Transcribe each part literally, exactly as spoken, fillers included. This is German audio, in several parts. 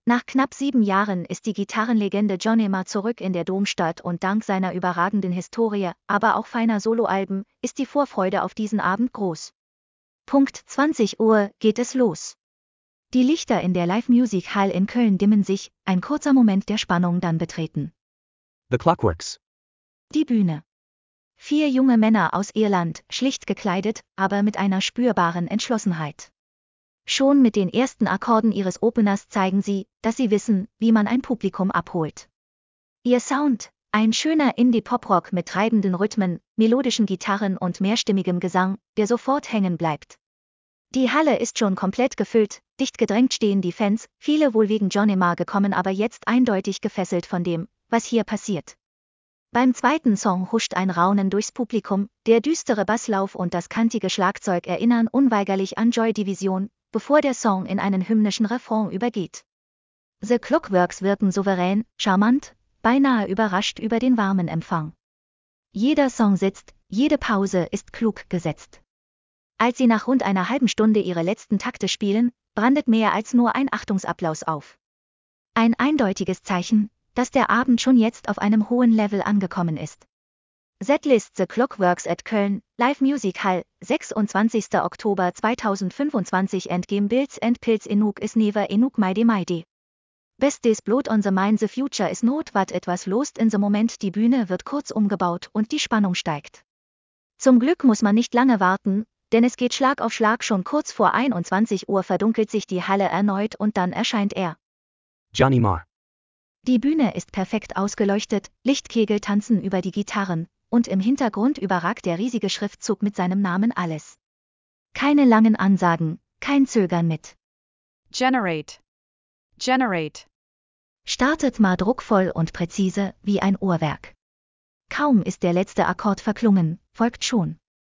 Nach knapp sieben Jahren ist die Gitarrenlegende Johnny Marr zurück in der Domstadt und dank seiner überragenden Historie, aber auch feiner Soloalben, ist die Vorfreude auf diesen Abend groß. Punkt zwanzig Uhr geht es los. Die Lichter in der Live Music Hall in Köln dimmen sich, ein kurzer Moment der Spannung dann betreten. The clock works. Die Bühne. Vier junge Männer aus Irland, schlicht gekleidet, aber mit einer spürbaren Entschlossenheit. Schon mit den ersten Akkorden ihres Openers zeigen sie, dass sie wissen, wie man ein Publikum abholt. Ihr Sound, ein schöner Indie-Pop-Rock mit treibenden Rhythmen, melodischen Gitarren und mehrstimmigem Gesang, der sofort hängen bleibt. Die Halle ist schon komplett gefüllt, dicht gedrängt stehen die Fans, viele wohl wegen Johnny Marr gekommen, aber jetzt eindeutig gefesselt von dem, was hier passiert. Beim zweiten Song huscht ein Raunen durchs Publikum, der düstere Basslauf und das kantige Schlagzeug erinnern unweigerlich an Joy Division, bevor der Song in einen hymnischen Refrain übergeht. The Clockworks wirken souverän, charmant, beinahe überrascht über den warmen Empfang. Jeder Song sitzt, jede Pause ist klug gesetzt. Als sie nach rund einer halben Stunde ihre letzten Takte spielen, brandet mehr als nur ein Achtungsapplaus auf. Ein eindeutiges Zeichen, dass der Abend schon jetzt auf einem hohen Level angekommen ist. Setlist The Clockworks at Köln, Live Music Hall, sechsundzwanzigster Oktober zweitausendfünfundzwanzig. Endgame Builds and Pills Enough is never enough Maide Maide. Best Days Blood on the Mind, the future is not what etwas lost in the moment. Die Bühne wird kurz umgebaut und die Spannung steigt. Zum Glück muss man nicht lange warten, denn es geht Schlag auf Schlag. Schon kurz vor einundzwanzig Uhr verdunkelt sich die Halle erneut und dann erscheint er. Johnny Marr. Die Bühne ist perfekt ausgeleuchtet, Lichtkegel tanzen über die Gitarren, und im Hintergrund überragt der riesige Schriftzug mit seinem Namen alles. Keine langen Ansagen, kein Zögern mit. Generate. Generate. Startet Marr druckvoll und präzise, wie ein Uhrwerk. Kaum ist der letzte Akkord verklungen, folgt schon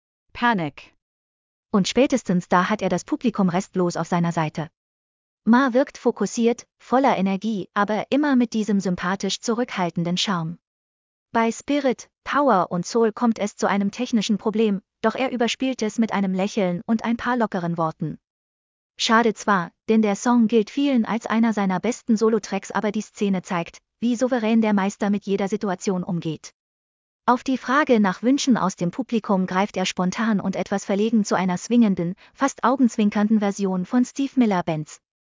Panic. Und spätestens da hat er das Publikum restlos auf seiner Seite. Marr wirkt fokussiert, voller Energie, aber immer mit diesem sympathisch zurückhaltenden Charme. Bei Spirit, Power und Soul kommt es zu einem technischen Problem, doch er überspielt es mit einem Lächeln und ein paar lockeren Worten. Schade zwar, denn der Song gilt vielen als einer seiner besten Solo-Tracks, aber die Szene zeigt, wie souverän der Meister mit jeder Situation umgeht. Auf die Frage nach Wünschen aus dem Publikum greift er spontan und etwas verlegen zu einer swingenden, fast augenzwinkernden Version von Steve Miller Bands.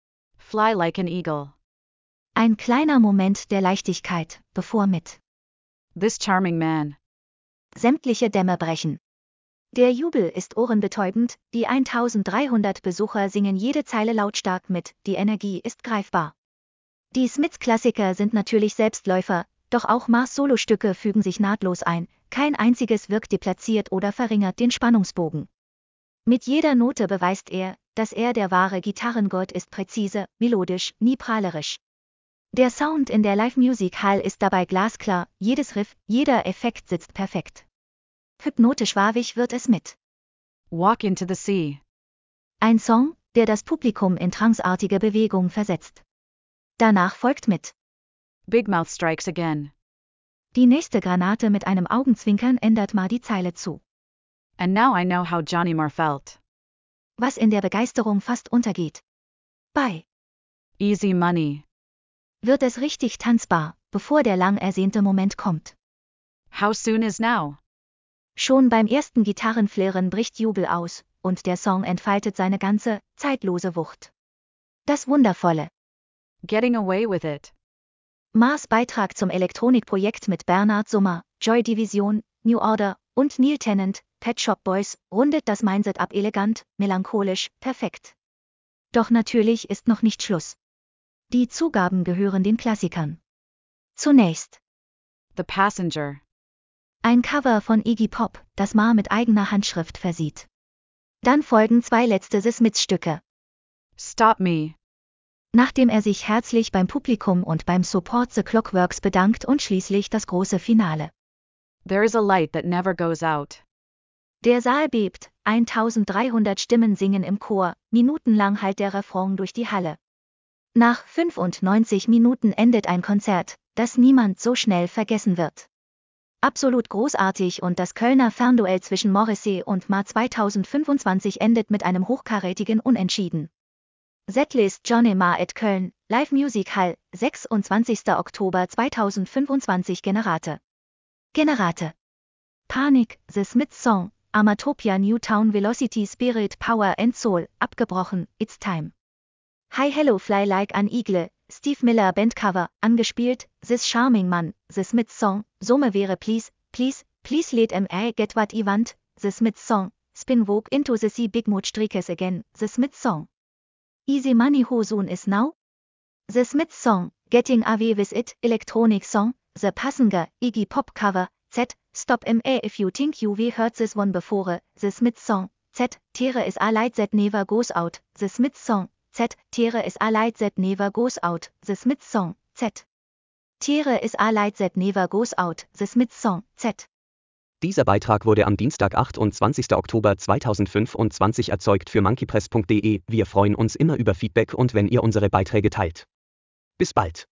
Fly like an eagle. Ein kleiner Moment der Leichtigkeit, bevor mit This charming man. sämtliche Dämme brechen. Der Jubel ist ohrenbetäubend, die eintausenddreihundert Besucher singen jede Zeile lautstark mit, die Energie ist greifbar. Die Smiths-Klassiker sind natürlich Selbstläufer, doch auch Marrs Solostücke fügen sich nahtlos ein, kein einziges wirkt deplatziert oder verringert den Spannungsbogen. Mit jeder Note beweist er, dass er der wahre Gitarrengott ist, präzise, melodisch, nie prahlerisch. Der Sound in der Live Music Hall ist dabei glasklar, jedes Riff, jeder Effekt sitzt perfekt. Hypnotisch wahrig wird es mit Walk into the sea. Ein Song, der das Publikum in tranceartige Bewegung versetzt. Danach folgt mit Big Mouth strikes again. Die nächste Granate. Mit einem Augenzwinkern ändert Marr die Zeile zu. And now I know how Johnny Marr felt. Was in der Begeisterung fast untergeht. Bei Easy money. wird es richtig tanzbar, bevor der lang ersehnte Moment kommt. How soon is now? Schon beim ersten Gitarrenflirren bricht Jubel aus, und der Song entfaltet seine ganze, zeitlose Wucht. Das Wundervolle. Getting away with it. Marrs Beitrag zum Elektronikprojekt mit Bernard Summer, Joy Division, New Order und Neil Tennant, Pet Shop Boys, rundet das Mindset ab, elegant, melancholisch, perfekt. Doch natürlich ist noch nicht Schluss. Die Zugaben gehören den Klassikern. Zunächst The Passenger. ein Cover von Iggy Pop, das Marr mit eigener Handschrift versieht. Dann folgen zwei letzte The Smiths-Stücke. Stop Me. Nachdem er sich herzlich beim Publikum und beim Support The Clockworks bedankt, und schließlich das große Finale. There is a light that never goes out. Der Saal bebt, eintausenddreihundert Stimmen singen im Chor, minutenlang hallt der Refrain durch die Halle. Nach fünfundneunzig Minuten endet ein Konzert, das niemand so schnell vergessen wird. Absolut großartig, und das Kölner Fernduell zwischen Morrissey und Marr zweitausendfünfundzwanzig endet mit einem hochkarätigen Unentschieden. Setlist Johnny Marr at Köln, Live Music Hall, sechsundzwanzigster Oktober zweitausendfünfundzwanzig Generate. Generate. Panic, The Smiths Song, Amatopia Newtown Velocity Spirit Power and Soul, abgebrochen, It's Time. Hi Hello Fly Like an Eagle, Steve Miller Bandcover, angespielt, This Charming Man, The Smiths Song, Summe wäre Please, Please, Please let em I get what I want, The Smiths Song, Spin Vogue into the Sea Big Mood Strikes Again, The Smiths Song. Easy Money How Soon Is Now? The Smiths Song, Getting Away With It, Electronic Song, The Passenger, Iggy Pop Cover, Z, Stop em If You Think You We Heard This One Before, The Smiths Song, Z, Tear Is A Light That Never Goes Out, The Smiths Song, Z, Tear Is A Light That Never Goes Out, The Smiths Song, Z. Tear Is A Light That Never Goes Out, The Smiths Song, Z. Dieser Beitrag wurde am Dienstag, achtundzwanzigster Oktober zweitausendfünfundzwanzig erzeugt für monkeypress punkt de. Wir freuen uns immer über Feedback und wenn ihr unsere Beiträge teilt. Bis bald.